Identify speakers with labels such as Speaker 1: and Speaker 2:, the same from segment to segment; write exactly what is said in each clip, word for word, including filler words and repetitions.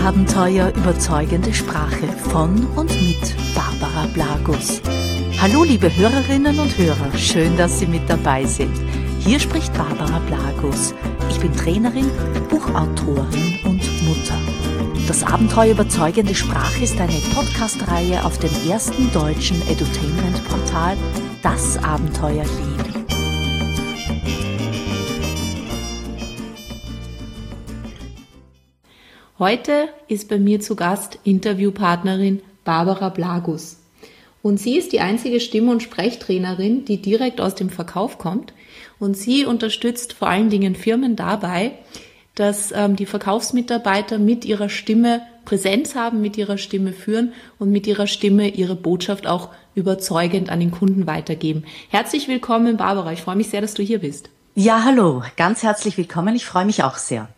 Speaker 1: Abenteuer überzeugende Sprache von und mit Barbara Blagus. Hallo liebe Hörerinnen und Hörer, schön, dass Sie mit dabei sind. Hier spricht Barbara Blagus. Ich bin Trainerin, Buchautorin und Mutter. Das Abenteuer überzeugende Sprache ist eine Podcast-Reihe auf dem ersten deutschen Edutainment-Portal Das Abenteuer Leben.
Speaker 2: Heute ist bei mir zu Gast Interviewpartnerin Barbara Blagus. Und sie ist die einzige Stimm- und Sprechtrainerin, die direkt aus dem Verkauf kommt. Und sie unterstützt vor allen Dingen Firmen dabei, dass ähm, die Verkaufsmitarbeiter mit ihrer Stimme Präsenz haben, mit ihrer Stimme führen und mit ihrer Stimme ihre Botschaft auch überzeugend an den Kunden weitergeben. Herzlich willkommen, Barbara. Ich freue mich sehr, dass du hier bist.
Speaker 1: Ja, hallo. Ganz herzlich willkommen. Ich freue mich auch sehr.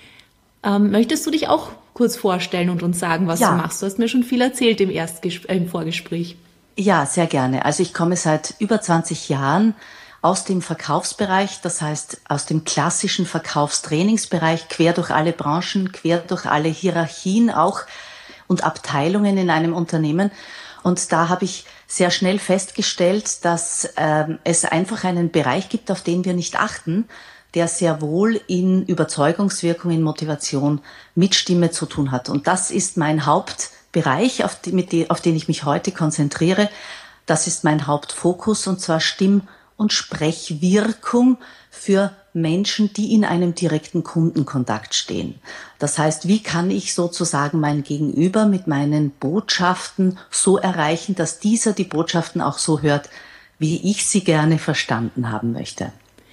Speaker 2: Ähm, möchtest du dich auch kurz vorstellen und uns sagen, was ja. du machst? Du hast mir schon viel erzählt im, Erstges- äh, im Vorgespräch.
Speaker 1: Ja, sehr gerne. Also ich komme seit über zwanzig Jahren aus dem Verkaufsbereich, das heißt aus dem klassischen Verkaufstrainingsbereich, quer durch alle Branchen, quer durch alle Hierarchien auch und Abteilungen in einem Unternehmen. Und da habe ich sehr schnell festgestellt, dass ähm, es einfach einen Bereich gibt, auf den wir nicht achten, der sehr wohl in Überzeugungswirkung, in Motivation mit Stimme zu tun hat. Und das ist mein Hauptbereich, auf, die, mit die, auf den ich mich heute konzentriere. Das ist mein Hauptfokus, und zwar Stimm- und Sprechwirkung für Menschen, die in einem direkten Kundenkontakt stehen. Das heißt, wie kann ich sozusagen mein Gegenüber mit meinen Botschaften so erreichen, dass dieser die Botschaften auch so hört, wie ich sie gerne verstanden haben möchte.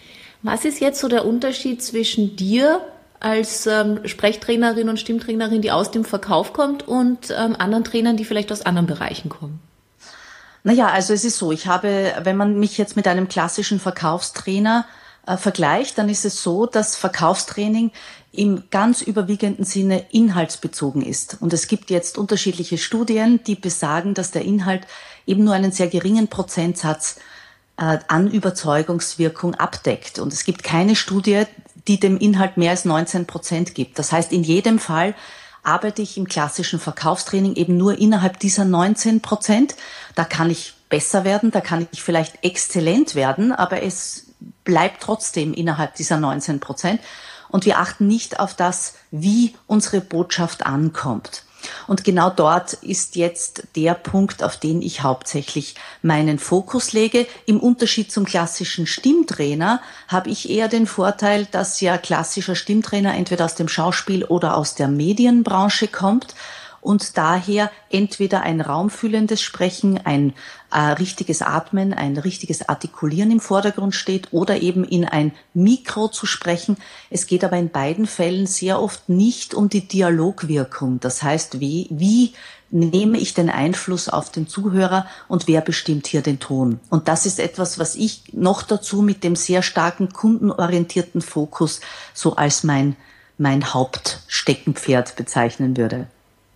Speaker 2: Was ist jetzt so der Unterschied zwischen dir als ähm, Sprechtrainerin und Stimmtrainerin, die aus dem Verkauf kommt, und ähm, anderen Trainern, die vielleicht aus anderen Bereichen kommen?
Speaker 1: Naja, also es ist so, ich habe, wenn man mich jetzt mit einem klassischen Verkaufstrainer äh, vergleicht, dann ist es so, dass Verkaufstraining im ganz überwiegenden Sinne inhaltsbezogen ist. Und es gibt jetzt unterschiedliche Studien, die besagen, dass der Inhalt eben nur einen sehr geringen Prozentsatz an Überzeugungswirkung abdeckt. Und es gibt keine Studie, die dem Inhalt mehr als neunzehn Prozent gibt. Das heißt, in jedem Fall arbeite ich im klassischen Verkaufstraining eben nur innerhalb dieser neunzehn Prozent. Da kann ich besser werden, da kann ich vielleicht exzellent werden, aber es bleibt trotzdem innerhalb dieser neunzehn Prozent. Und wir achten nicht auf das, wie unsere Botschaft ankommt. Und genau dort ist jetzt der Punkt, auf den ich hauptsächlich meinen Fokus lege. Im Unterschied zum klassischen Stimmtrainer habe ich eher den Vorteil, dass ja klassischer Stimmtrainer entweder aus dem Schauspiel oder aus der Medienbranche kommt und daher entweder ein raumfüllendes Sprechen, ein äh, richtiges Atmen, ein richtiges Artikulieren im Vordergrund steht oder eben in ein Mikro zu sprechen. Es geht aber in beiden Fällen sehr oft nicht um die Dialogwirkung. Das heißt, wie, wie nehme ich den Einfluss auf den Zuhörer und wer bestimmt hier den Ton? Und das ist etwas, was ich noch dazu mit dem sehr starken kundenorientierten Fokus so als mein, mein Hauptsteckenpferd bezeichnen würde.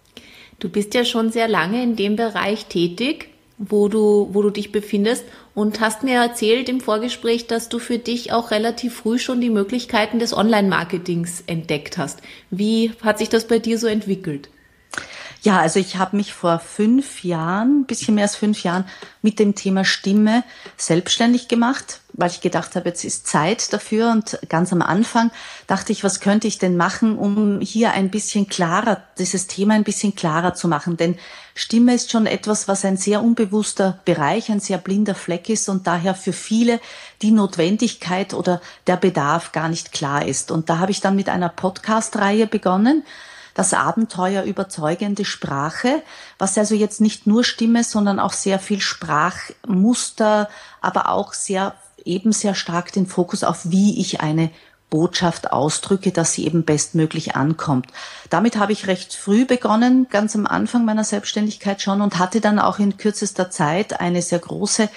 Speaker 2: Du bist ja schon sehr lange in dem Bereich tätig, wo du, wo du dich befindest, und hast mir erzählt im Vorgespräch, dass du für dich auch relativ früh schon die Möglichkeiten des Online-Marketings entdeckt hast. Wie hat sich das bei dir so entwickelt?
Speaker 1: Ja, also ich habe mich vor fünf Jahren, ein bisschen mehr als fünf Jahren, mit dem Thema Stimme selbstständig gemacht, weil ich gedacht habe, jetzt ist Zeit dafür. Und ganz am Anfang dachte ich, was könnte ich denn machen, um hier ein bisschen klarer, dieses Thema ein bisschen klarer zu machen. Denn Stimme ist schon etwas, was ein sehr unbewusster Bereich, ein sehr blinder Fleck ist und daher für viele die Notwendigkeit oder der Bedarf gar nicht klar ist. Und da habe ich dann mit einer Podcast-Reihe begonnen, das Abenteuer überzeugende Sprache, was also jetzt nicht nur Stimme, sondern auch sehr viel Sprachmuster, aber auch sehr, eben sehr stark den Fokus auf, wie ich eine Botschaft ausdrücke, dass sie eben bestmöglich ankommt. Damit habe ich recht früh begonnen, ganz am Anfang meiner Selbstständigkeit schon, und hatte dann auch in kürzester Zeit eine sehr große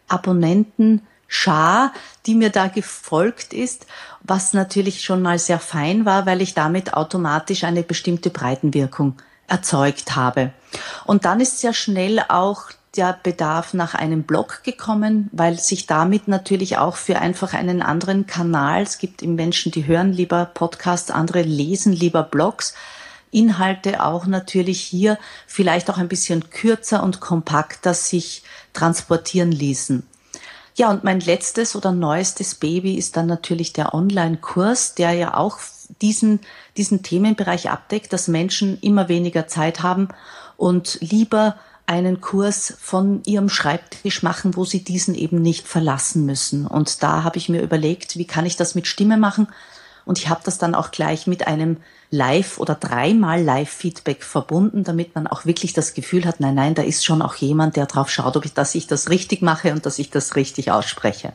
Speaker 1: Abonnentenschar, die mir da gefolgt ist, was natürlich schon mal sehr fein war, weil ich damit automatisch eine bestimmte Breitenwirkung erzeugt habe. Und dann ist sehr schnell auch der Bedarf nach einem Blog gekommen, weil sich damit natürlich auch für einfach einen anderen Kanal, es gibt Menschen, die hören lieber Podcasts, andere lesen lieber Blogs, Inhalte auch natürlich hier vielleicht auch ein bisschen kürzer und kompakter sich transportieren ließen. Ja, und mein letztes oder neuestes Baby ist dann natürlich der Online-Kurs, der ja auch diesen, diesen Themenbereich abdeckt, dass Menschen immer weniger Zeit haben und lieber einen Kurs von ihrem Schreibtisch machen, wo sie diesen eben nicht verlassen müssen. Und da habe ich mir überlegt, wie kann ich das mit Stimme machen? Und ich habe das dann auch gleich mit einem Live- oder dreimal Live-Feedback verbunden, damit man auch wirklich das Gefühl hat, nein, nein, da ist schon auch jemand, der drauf schaut, ob ich, dass ich das richtig mache und dass ich das richtig ausspreche.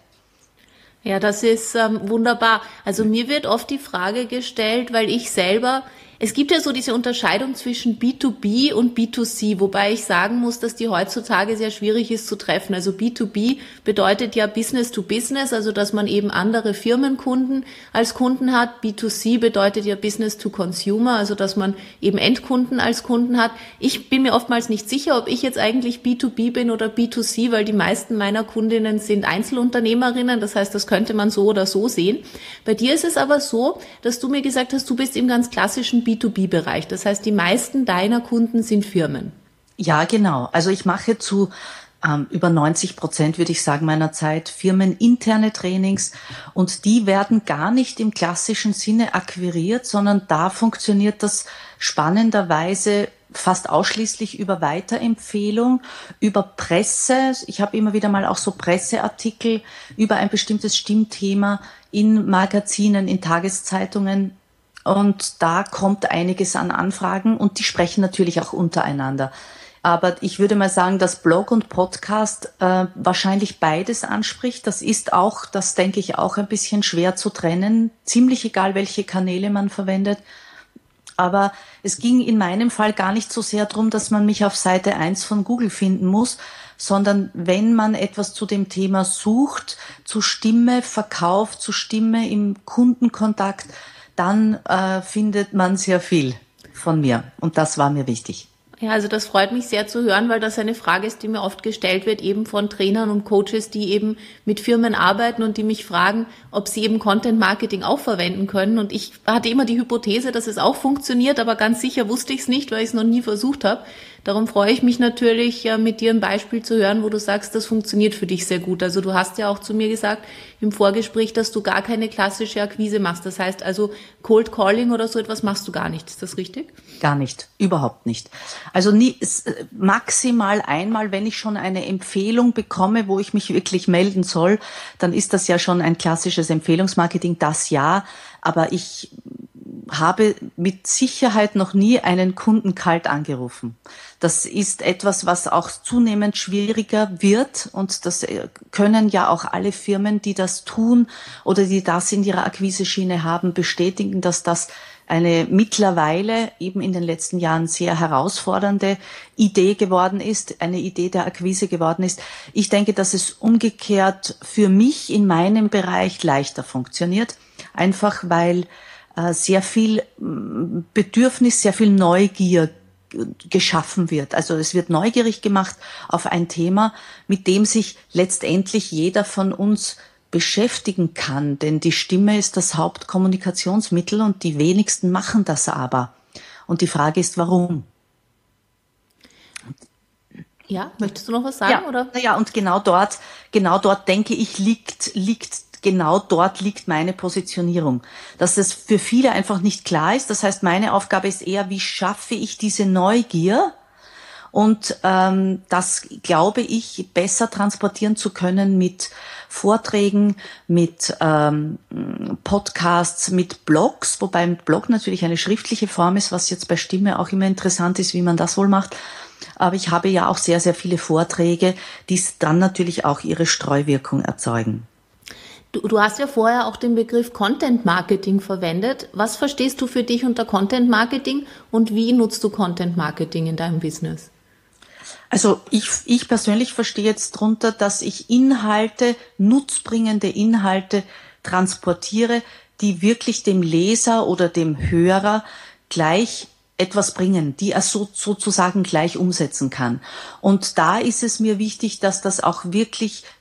Speaker 2: Ja, das ist ähm, wunderbar. Also mir wird oft die Frage gestellt, weil ich selber, es gibt ja so diese Unterscheidung zwischen B zwei B und B zwei C, wobei ich sagen muss, dass die heutzutage sehr schwierig ist zu treffen. Also B zwei B bedeutet ja Business to Business, also dass man eben andere Firmenkunden als Kunden hat. B zwei C bedeutet ja Business to Consumer, also dass man eben Endkunden als Kunden hat. Ich bin mir oftmals nicht sicher, ob ich jetzt eigentlich B zwei B bin oder B zwei C, weil die meisten meiner Kundinnen sind Einzelunternehmerinnen, das heißt, das könnte man so oder so sehen. Bei dir ist es aber so, dass du mir gesagt hast, du bist im ganz klassischen B zwei B-Bereich. Das heißt, die meisten deiner Kunden sind Firmen.
Speaker 1: Ja, genau. Also ich mache zu ähm, über neunzig Prozent, würde ich sagen, meiner Zeit firmeninterne Trainings und die werden gar nicht im klassischen Sinne akquiriert, sondern da funktioniert das spannenderweise fast ausschließlich über Weiterempfehlung, über Presse. Ich habe immer wieder mal auch so Presseartikel über ein bestimmtes Stimmthema in Magazinen, in Tageszeitungen. Und da kommt einiges an Anfragen und die sprechen natürlich auch untereinander. Aber ich würde mal sagen, dass Blog und Podcast äh, wahrscheinlich beides anspricht. Das ist auch, das denke ich, auch ein bisschen schwer zu trennen. Ziemlich egal, welche Kanäle man verwendet. Aber es ging in meinem Fall gar nicht so sehr darum, dass man mich auf Seite eins von Google finden muss, sondern wenn man etwas zu dem Thema sucht, zu Stimme, Verkauf, zu Stimme im Kundenkontakt, dann äh, findet man sehr viel von mir. Und das war mir wichtig.
Speaker 2: Ja, also das freut mich sehr zu hören, weil das eine Frage ist, die mir oft gestellt wird, eben von Trainern und Coaches, die eben mit Firmen arbeiten und die mich fragen, ob sie eben Content Marketing auch verwenden können. Und ich hatte immer die Hypothese, dass es auch funktioniert, aber ganz sicher wusste ich es nicht, weil ich es noch nie versucht habe. Darum freue ich mich natürlich, mit dir ein Beispiel zu hören, wo du sagst, das funktioniert für dich sehr gut. Also du hast ja auch zu mir gesagt im Vorgespräch, dass du gar keine klassische Akquise machst. Das heißt also Cold Calling oder so etwas machst du gar nicht. Ist das richtig?
Speaker 1: Gar nicht, überhaupt nicht. Also nie, maximal einmal, wenn ich schon eine Empfehlung bekomme, wo ich mich wirklich melden soll, dann ist das ja schon ein klassisches Empfehlungsmarketing, das ja. Aber ich habe mit Sicherheit noch nie einen Kunden kalt angerufen. Das ist etwas, was auch zunehmend schwieriger wird und das können ja auch alle Firmen, die das tun oder die das in ihrer Akquiseschiene haben, bestätigen, dass das eine mittlerweile eben in den letzten Jahren sehr herausfordernde Idee geworden ist, eine Idee der Akquise geworden ist. Ich denke, dass es umgekehrt für mich in meinem Bereich leichter funktioniert, einfach weil äh, sehr viel Bedürfnis, sehr viel Neugier geschaffen wird. Also es wird neugierig gemacht auf ein Thema, mit dem sich letztendlich jeder von uns beschäftigen kann, denn die Stimme ist das Hauptkommunikationsmittel und die wenigsten machen das aber. Und die Frage ist, warum?
Speaker 2: Ja, möchtest du noch was sagen,
Speaker 1: ja,
Speaker 2: oder?
Speaker 1: Naja, und genau dort, genau dort denke ich, liegt, liegt, genau dort liegt meine Positionierung. Dass es für viele einfach nicht klar ist. Das heißt, meine Aufgabe ist eher, wie schaffe ich diese Neugier? Und ähm, das glaube ich, besser transportieren zu können mit Vorträgen, mit ähm, Podcasts, mit Blogs, wobei ein Blog natürlich eine schriftliche Form ist, was jetzt bei Stimme auch immer interessant ist, wie man das wohl macht. Aber ich habe ja auch sehr, sehr viele Vorträge, die dann natürlich auch ihre Streuwirkung erzeugen.
Speaker 2: Du, du hast ja vorher auch den Begriff Content Marketing verwendet. Was verstehst du für dich unter Content Marketing und wie nutzt du Content Marketing in deinem Business?
Speaker 1: Also ich, ich persönlich verstehe jetzt drunter, dass ich Inhalte, nutzbringende Inhalte transportiere, die wirklich dem Leser oder dem Hörer gleich etwas bringen, die er so, sozusagen gleich umsetzen kann. Und da ist es mir wichtig, dass das auch wirklich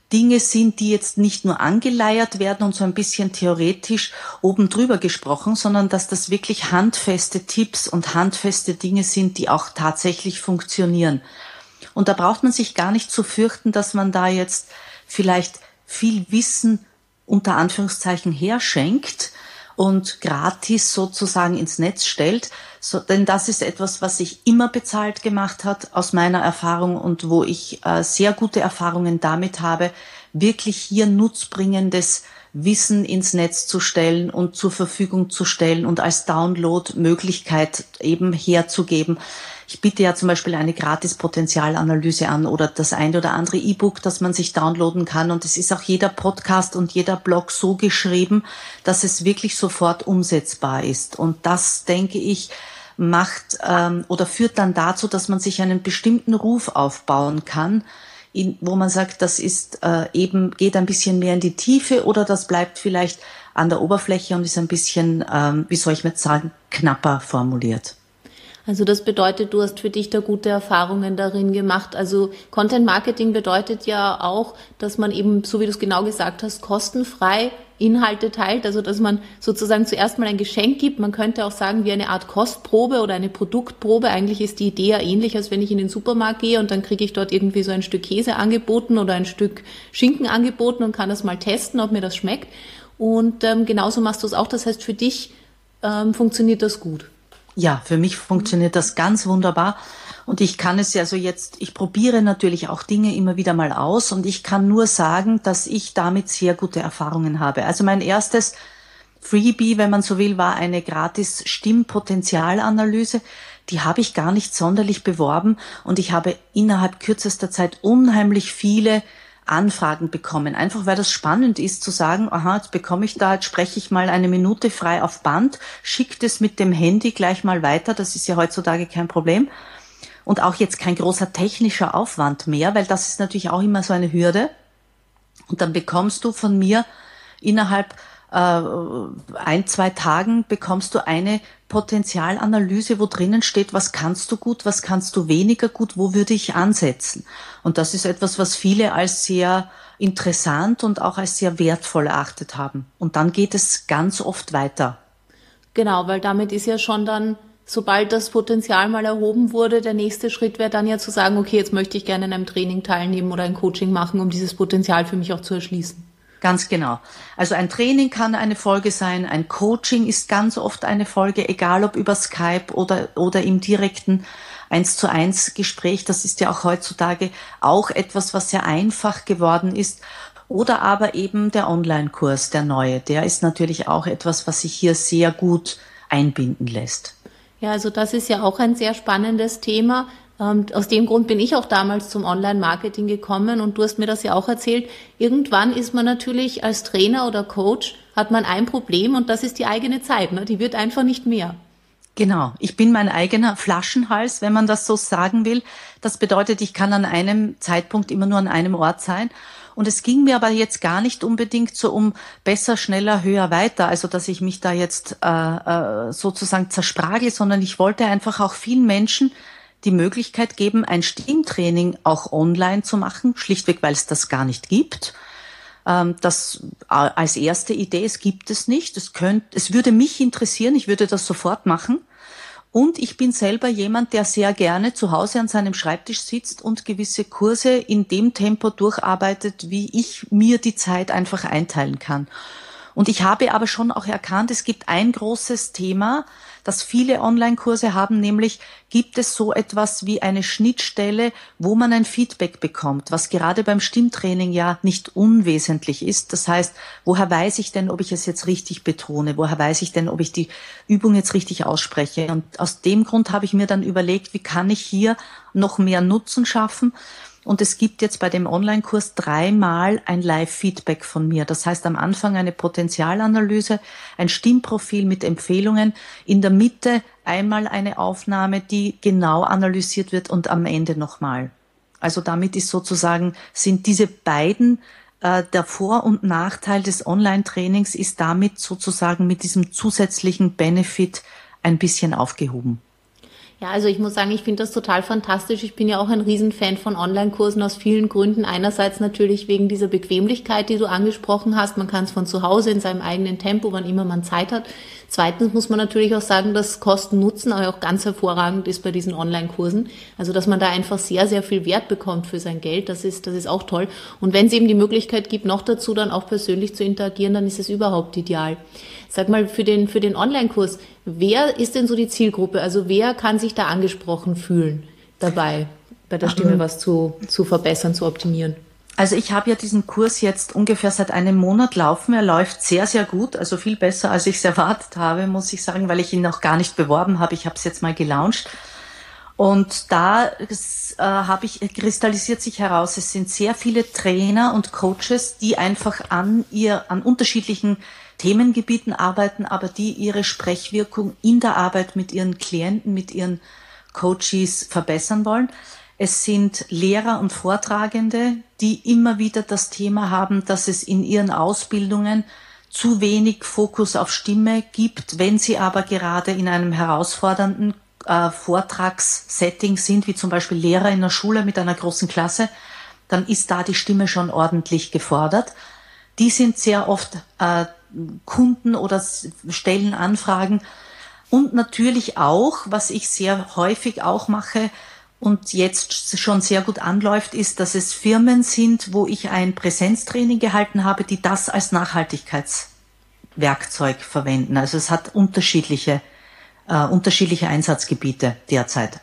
Speaker 1: Dinge sind, die jetzt nicht nur angeleiert werden und so ein bisschen theoretisch oben drüber gesprochen, sondern dass das wirklich handfeste Tipps und handfeste Dinge sind, die auch tatsächlich funktionieren. Und da braucht man sich gar nicht zu fürchten, dass man da jetzt vielleicht viel Wissen unter Anführungszeichen herschenkt und gratis sozusagen ins Netz stellt, so, denn das ist etwas, was sich immer bezahlt gemacht hat aus meiner Erfahrung und wo ich äh, sehr gute Erfahrungen damit habe, wirklich hier nutzbringendes Wissen ins Netz zu stellen und zur Verfügung zu stellen und als Download-Möglichkeit eben herzugeben. Ich biete ja zum Beispiel eine Gratis-Potenzialanalyse an oder das eine oder andere E-Book, das man sich downloaden kann. Und es ist auch jeder Podcast und jeder Blog so geschrieben, dass es wirklich sofort umsetzbar ist. Und das, denke ich, macht ähm, oder führt dann dazu, dass man sich einen bestimmten Ruf aufbauen kann, in, wo man sagt, das ist äh, eben geht ein bisschen mehr in die Tiefe oder das bleibt vielleicht an der Oberfläche und ist ein bisschen, ähm, wie soll ich jetzt sagen, knapper formuliert.
Speaker 2: Also das bedeutet, du hast für dich da gute Erfahrungen darin gemacht. Also Content Marketing bedeutet ja auch, dass man eben, so wie du es genau gesagt hast, kostenfrei Inhalte teilt. Also dass man sozusagen zuerst mal ein Geschenk gibt. Man könnte auch sagen, wie eine Art Kostprobe oder eine Produktprobe. Eigentlich ist die Idee ja ähnlich, als wenn ich in den Supermarkt gehe und dann kriege ich dort irgendwie so ein Stück Käse angeboten oder ein Stück Schinken angeboten und kann das mal testen, ob mir das schmeckt. Und ähm, genauso machst du es auch. Das heißt, für dich ähm, funktioniert das gut.
Speaker 1: Ja, für mich funktioniert das ganz wunderbar und ich kann es ja so jetzt, ich probiere natürlich auch Dinge immer wieder mal aus und ich kann nur sagen, dass ich damit sehr gute Erfahrungen habe. Also mein erstes Freebie, wenn man so will, war eine gratis Stimmpotenzialanalyse. Die habe ich gar nicht sonderlich beworben und ich habe innerhalb kürzester Zeit unheimlich viele Anfragen bekommen. Einfach weil das spannend ist zu sagen, aha, jetzt bekomme ich da, jetzt spreche ich mal eine Minute frei auf Band, schicke das mit dem Handy gleich mal weiter, das ist ja heutzutage kein Problem. Und auch jetzt kein großer technischer Aufwand mehr, weil das ist natürlich auch immer so eine Hürde. Und dann bekommst du von mir innerhalb äh, ein, zwei Tagen bekommst du eine Potenzialanalyse, wo drinnen steht, was kannst du gut, was kannst du weniger gut, wo würde ich ansetzen. Und das ist etwas, was viele als sehr interessant und auch als sehr wertvoll erachtet haben. Und dann geht es ganz oft weiter.
Speaker 2: Genau, weil damit ist ja schon dann, sobald das Potenzial mal erhoben wurde, der nächste Schritt wäre dann ja zu sagen, okay, jetzt möchte ich gerne in einem Training teilnehmen oder ein Coaching machen, um dieses Potenzial für mich auch zu erschließen.
Speaker 1: Ganz genau. Also ein Training kann eine Folge sein, ein Coaching ist ganz oft eine Folge, egal ob über Skype oder, oder im direkten eins zu eins Gespräch. Das ist ja auch heutzutage auch etwas, was sehr einfach geworden ist. Oder aber eben der Online-Kurs, der neue, der ist natürlich auch etwas, was sich hier sehr gut einbinden lässt.
Speaker 2: Ja, also das ist ja auch ein sehr spannendes Thema. Und aus dem Grund bin ich auch damals zum Online-Marketing gekommen und du hast mir das ja auch erzählt. Irgendwann ist man natürlich als Trainer oder Coach, hat man ein Problem und das ist die eigene Zeit, ne? Die wird einfach nicht mehr.
Speaker 1: Genau, ich bin mein eigener Flaschenhals, wenn man das so sagen will. Das bedeutet, ich kann an einem Zeitpunkt immer nur an einem Ort sein. Und es ging mir aber jetzt gar nicht unbedingt so um besser, schneller, höher, weiter, also dass ich mich da jetzt äh, äh, sozusagen zersprage, sondern ich wollte einfach auch vielen Menschen die Möglichkeit geben, ein Stimmtraining auch online zu machen, schlichtweg, weil es das gar nicht gibt. Das als erste Idee, es gibt es nicht. Es könnte, es würde mich interessieren, ich würde das sofort machen. Und ich bin selber jemand, der sehr gerne zu Hause an seinem Schreibtisch sitzt und gewisse Kurse in dem Tempo durcharbeitet, wie ich mir die Zeit einfach einteilen kann. Und ich habe aber schon auch erkannt, es gibt ein großes Thema, das viele Online-Kurse haben, nämlich gibt es so etwas wie eine Schnittstelle, wo man ein Feedback bekommt, was gerade beim Stimmtraining ja nicht unwesentlich ist. Das heißt, woher weiß ich denn, ob ich es jetzt richtig betone? Woher weiß ich denn, ob ich die Übung jetzt richtig ausspreche? Und aus dem Grund habe ich mir dann überlegt, wie kann ich hier noch mehr Nutzen schaffen? Und es gibt jetzt bei dem Online-Kurs dreimal ein Live-Feedback von mir. Das heißt, am Anfang eine Potenzialanalyse, ein Stimmprofil mit Empfehlungen, in der Mitte einmal eine Aufnahme, die genau analysiert wird und am Ende nochmal. Also damit ist sozusagen, sind diese beiden, äh, der Vor- und Nachteil des Online-Trainings ist damit sozusagen mit diesem zusätzlichen Benefit ein bisschen aufgehoben.
Speaker 2: Ja, also ich muss sagen, ich finde das total fantastisch. Ich bin ja auch ein Riesenfan von Online-Kursen aus vielen Gründen. Einerseits natürlich wegen dieser Bequemlichkeit, die du angesprochen hast. Man kann es von zu Hause in seinem eigenen Tempo, wann immer man Zeit hat. Zweitens muss man natürlich auch sagen, dass Kosten-Nutzen auch ganz hervorragend ist bei diesen Online-Kursen. Also dass man da einfach sehr, sehr viel Wert bekommt für sein Geld. Das ist, das ist auch toll. Und wenn es eben die Möglichkeit gibt, noch dazu dann auch persönlich zu interagieren, dann ist es überhaupt ideal. Sag mal, für den, für den Online-Kurs, wer ist denn so die Zielgruppe? Also wer kann sich da angesprochen fühlen dabei, bei der Stimme was zu, zu verbessern, zu optimieren?
Speaker 1: Also ich habe ja diesen Kurs jetzt ungefähr seit einem Monat laufen. Er läuft sehr, sehr gut, also viel besser, als ich es erwartet habe, muss ich sagen, weil ich ihn noch gar nicht beworben habe. Ich habe es jetzt mal gelauncht. Und da äh, habe ich, kristallisiert sich heraus, es sind sehr viele Trainer und Coaches, die einfach an ihr, an unterschiedlichen Themengebieten arbeiten, aber die ihre Sprechwirkung in der Arbeit mit ihren Klienten, mit ihren Coaches verbessern wollen. Es sind Lehrer und Vortragende, die immer wieder das Thema haben, dass es in ihren Ausbildungen zu wenig Fokus auf Stimme gibt. Wenn sie aber gerade in einem herausfordernden äh, Vortragssetting sind, wie zum Beispiel Lehrer in der Schule mit einer großen Klasse, dann ist da die Stimme schon ordentlich gefordert. Die sind sehr oft äh, Kunden oder stellen Anfragen. Und natürlich auch, was ich sehr häufig auch mache und jetzt schon sehr gut anläuft, ist, dass es Firmen sind, wo ich ein Präsenztraining gehalten habe, die das als Nachhaltigkeitswerkzeug verwenden. Also es hat unterschiedliche, äh, unterschiedliche Einsatzgebiete derzeit.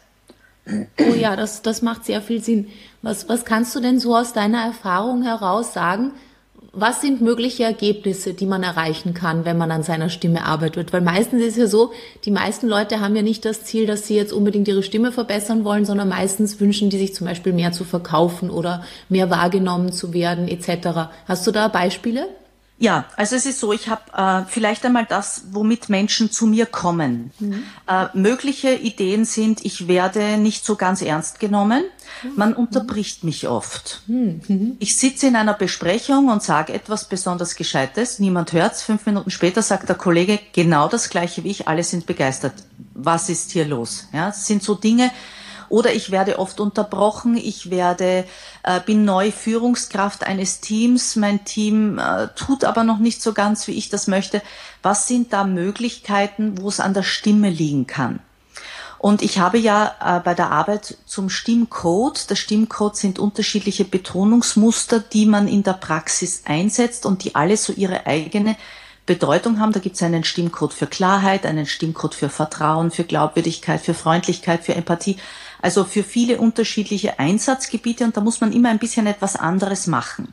Speaker 2: Oh ja, das, das macht sehr viel Sinn. Was, was kannst du denn so aus deiner Erfahrung heraus sagen? Was sind mögliche Ergebnisse, die man erreichen kann, wenn man an seiner Stimme arbeitet? Weil meistens ist es ja so, die meisten Leute haben ja nicht das Ziel, dass sie jetzt unbedingt ihre Stimme verbessern wollen, sondern meistens wünschen die sich zum Beispiel mehr zu verkaufen oder mehr wahrgenommen zu werden et cetera. Hast du da Beispiele?
Speaker 1: Ja, also es ist so, ich habe äh, vielleicht einmal das, womit Menschen zu mir kommen. Mhm. Äh, mögliche Ideen sind, ich werde nicht so ganz ernst genommen. Man mhm. unterbricht mich oft. Mhm. Ich sitze in einer Besprechung und sage etwas besonders Gescheites. Niemand hört's. Fünf Minuten später sagt der Kollege genau das Gleiche wie ich. Alle sind begeistert. Was ist hier los? Ja, das sind so Dinge. Oder ich werde oft unterbrochen, ich werde, äh, bin neu Führungskraft eines Teams, mein Team äh, tut aber noch nicht so ganz, wie ich das möchte. Was sind da Möglichkeiten, wo es an der Stimme liegen kann? Und ich habe ja äh, bei der Arbeit zum Stimmcode, der Stimmcode sind unterschiedliche Betonungsmuster, die man in der Praxis einsetzt und die alle so ihre eigene Bedeutung haben. Da gibt es einen Stimmcode für Klarheit, einen Stimmcode für Vertrauen, für Glaubwürdigkeit, für Freundlichkeit, für Empathie. Also für viele unterschiedliche Einsatzgebiete und da muss man immer ein bisschen etwas anderes machen.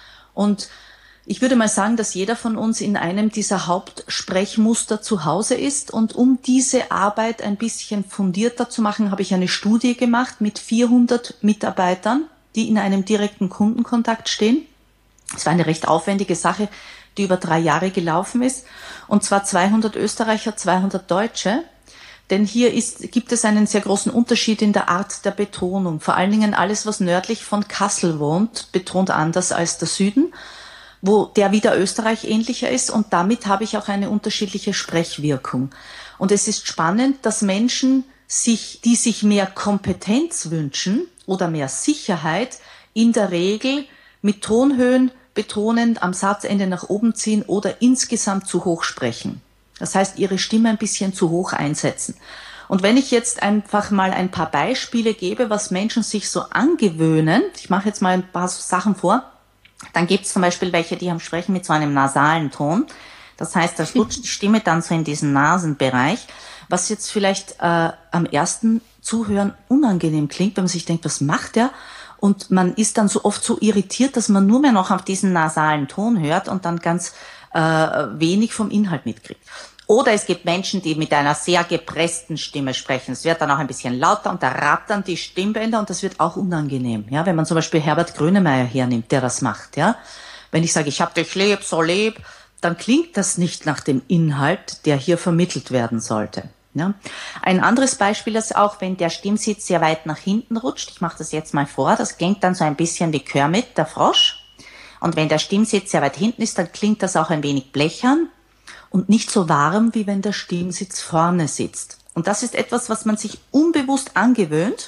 Speaker 1: Und ich würde mal sagen, dass jeder von uns in einem dieser Hauptsprechmuster zu Hause ist und um diese Arbeit ein bisschen fundierter zu machen, habe ich eine Studie gemacht mit vierhundert Mitarbeitern, die in einem direkten Kundenkontakt stehen. Es war eine recht aufwendige Sache, die über drei Jahre gelaufen ist und zwar zweihundert Österreicher, zweihundert Deutsche. Denn hier ist, gibt es einen sehr großen Unterschied in der Art der Betonung. Vor allen Dingen alles, was nördlich von Kassel wohnt, betont anders als der Süden, wo der wieder Österreich ähnlicher ist. Und damit habe ich auch eine unterschiedliche Sprechwirkung. Und es ist spannend, dass Menschen, sich, die sich mehr Kompetenz wünschen oder mehr Sicherheit, in der Regel mit Tonhöhen betonend am Satzende nach oben ziehen oder insgesamt zu hoch sprechen. Das heißt, ihre Stimme ein bisschen zu hoch einsetzen. Und wenn ich jetzt einfach mal ein paar Beispiele gebe, was Menschen sich so angewöhnen, ich mache jetzt mal ein paar Sachen vor, dann gibt es zum Beispiel welche, die haben sprechen mit so einem nasalen Ton. Das heißt, da flutscht die Stimme dann so in diesen Nasenbereich, was jetzt vielleicht äh, am ersten Zuhören unangenehm klingt, wenn man sich denkt, was macht der? Und man ist dann so oft so irritiert, dass man nur mehr noch auf diesen nasalen Ton hört und dann ganz äh, wenig vom Inhalt mitkriegt. Oder es gibt Menschen, die mit einer sehr gepressten Stimme sprechen. Es wird dann auch ein bisschen lauter und da rattern die Stimmbänder und das wird auch unangenehm. Ja, wenn man zum Beispiel Herbert Grönemeyer hernimmt, der das macht. Ja, wenn ich sage, ich hab dich lieb, so lieb, dann klingt das nicht nach dem Inhalt, der hier vermittelt werden sollte. Ja. Ein anderes Beispiel ist auch, wenn der Stimmsitz sehr weit nach hinten rutscht. Ich mache das jetzt mal vor. Das klingt dann so ein bisschen wie Kermit, der Frosch. Und wenn der Stimmsitz sehr weit hinten ist, dann klingt das auch ein wenig blechern und nicht so warm, wie wenn der Stimmsitz vorne sitzt. Und das ist etwas, was man sich unbewusst angewöhnt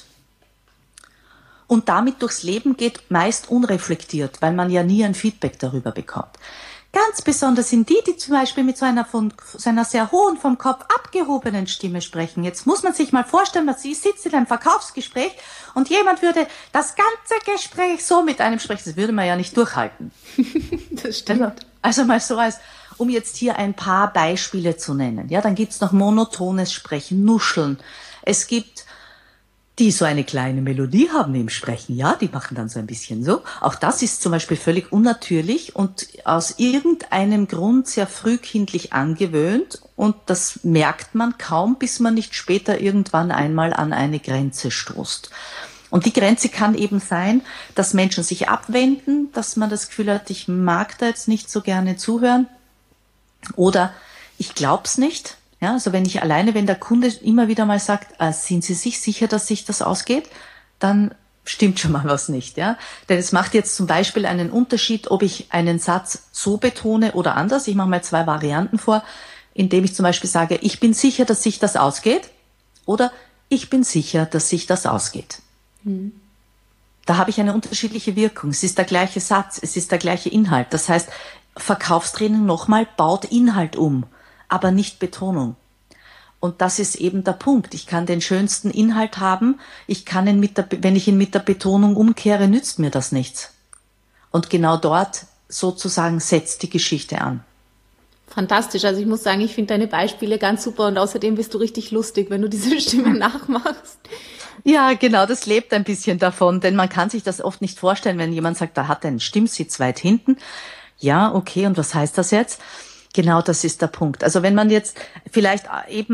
Speaker 1: und damit durchs Leben geht, meist unreflektiert, weil man ja nie ein Feedback darüber bekommt. Ganz besonders sind die, die zum Beispiel mit so einer, von, so einer sehr hohen, vom Kopf abgehobenen Stimme sprechen. Jetzt muss man sich mal vorstellen, dass sie sitzt in einem Verkaufsgespräch und jemand würde das ganze Gespräch so mit einem sprechen. Das würde man ja nicht durchhalten.
Speaker 2: Das stimmt.
Speaker 1: Also, also mal so als, um jetzt hier ein paar Beispiele zu nennen. Ja, dann gibt's noch monotones Sprechen, Nuscheln. Es gibt die so eine kleine Melodie haben im Sprechen, ja, die machen dann so ein bisschen so. Auch das ist zum Beispiel völlig unnatürlich und aus irgendeinem Grund sehr frühkindlich angewöhnt und das merkt man kaum, bis man nicht später irgendwann einmal an eine Grenze stoßt. Und die Grenze kann eben sein, dass Menschen sich abwenden, dass man das Gefühl hat, ich mag da jetzt nicht so gerne zuhören oder ich glaub's nicht. Ja, also wenn ich alleine, wenn der Kunde immer wieder mal sagt, äh, sind Sie sich sicher, dass sich das ausgeht, dann stimmt schon mal was nicht. Ja, denn es macht jetzt zum Beispiel einen Unterschied, ob ich einen Satz so betone oder anders. Ich mache mal zwei Varianten vor, indem ich zum Beispiel sage, ich bin sicher, dass sich das ausgeht oder ich bin sicher, dass sich das ausgeht. Mhm. Da habe ich eine unterschiedliche Wirkung. Es ist der gleiche Satz, es ist der gleiche Inhalt. Das heißt, Verkaufstraining nochmal baut Inhalt um, aber nicht Betonung. Und das ist eben der Punkt. Ich kann den schönsten Inhalt haben, ich kann ihn mit der, wenn ich ihn mit der Betonung umkehre, nützt mir das nichts. Und genau dort sozusagen setzt die Geschichte an.
Speaker 2: Fantastisch. Also ich muss sagen, ich finde deine Beispiele ganz super und außerdem bist du richtig lustig, wenn du diese Stimme nachmachst.
Speaker 1: Ja, genau, das lebt ein bisschen davon, denn man kann sich das oft nicht vorstellen, wenn jemand sagt, da hat er einen Stimmsitz weit hinten. Ja, okay, und was heißt das jetzt? Genau, das ist der Punkt. Also wenn man jetzt vielleicht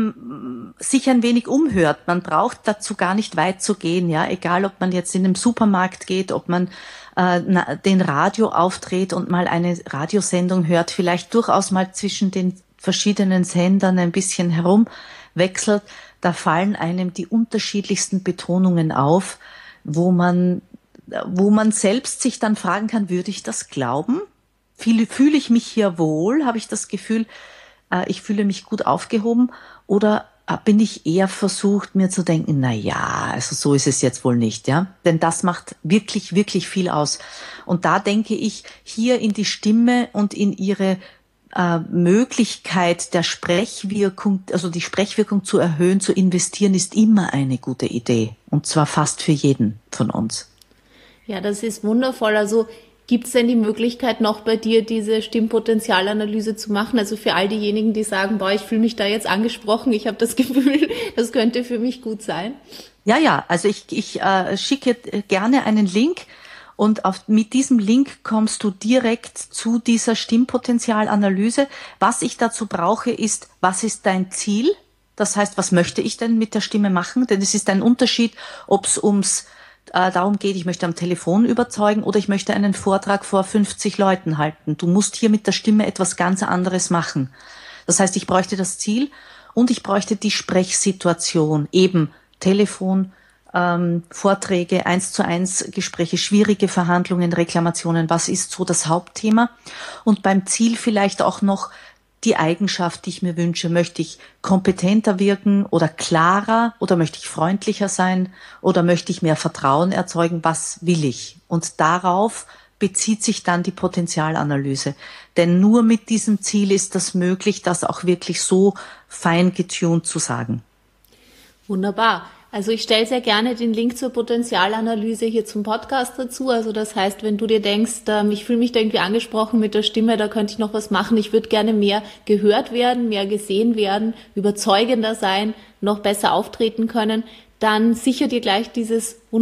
Speaker 1: eben sich ein wenig umhört, man braucht dazu gar nicht weit zu gehen, ja, egal ob man jetzt in den Supermarkt geht, ob man äh, na, den Radio aufdreht und mal eine Radiosendung hört, vielleicht durchaus mal zwischen den verschiedenen Sendern ein bisschen herumwechselt, da fallen einem die unterschiedlichsten Betonungen auf, wo man, wo man selbst sich dann fragen kann, würde ich das glauben? Fühle, fühle ich mich hier wohl? Habe ich das Gefühl, äh, ich fühle mich gut aufgehoben? Oder äh, bin ich eher versucht, mir zu denken, na ja, also so ist es jetzt wohl nicht, ja? Denn das macht wirklich, wirklich viel aus. Und da denke ich, hier in die Stimme und in ihre äh, Möglichkeit der Sprechwirkung, also die Sprechwirkung zu erhöhen, zu investieren, ist immer eine gute Idee. Und zwar fast für jeden von uns.
Speaker 2: Ja, das ist wundervoll. Also gibt es denn die Möglichkeit, noch bei dir diese Stimmpotenzialanalyse zu machen? Also für all diejenigen, die sagen, boah, ich fühle mich da jetzt angesprochen, ich habe das Gefühl, das könnte für mich gut sein.
Speaker 1: Ja, ja, also ich, ich äh, schicke gerne einen Link und auf, mit diesem Link kommst du direkt zu dieser Stimmpotenzialanalyse. Was ich dazu brauche, ist, was ist dein Ziel? Das heißt, was möchte ich denn mit der Stimme machen? Denn es ist ein Unterschied, ob es ums darum geht, ich möchte am Telefon überzeugen oder ich möchte einen Vortrag vor fünfzig Leuten halten. Du musst hier mit der Stimme etwas ganz anderes machen. Das heißt, ich bräuchte das Ziel und ich bräuchte die Sprechsituation, eben Telefon, ähm, Vorträge, eins zu eins Gespräche, schwierige Verhandlungen, Reklamationen. Was ist so das Hauptthema? Und beim Ziel vielleicht auch noch die Eigenschaft, die ich mir wünsche. Möchte ich kompetenter wirken oder klarer oder möchte ich freundlicher sein oder möchte ich mehr Vertrauen erzeugen? Was will ich? Und darauf bezieht sich dann die Potenzialanalyse. Denn nur mit diesem Ziel ist das möglich, das auch wirklich so fein getuned zu sagen.
Speaker 2: Wunderbar. Also ich stelle sehr gerne den Link zur Potenzialanalyse hier zum Podcast dazu. Also das heißt, wenn du dir denkst, ähm, ich fühle mich da irgendwie angesprochen mit der Stimme, da könnte ich noch was machen. Ich würde gerne mehr gehört werden, mehr gesehen werden, überzeugender sein, noch besser auftreten können. Dann sicher dir gleich dieses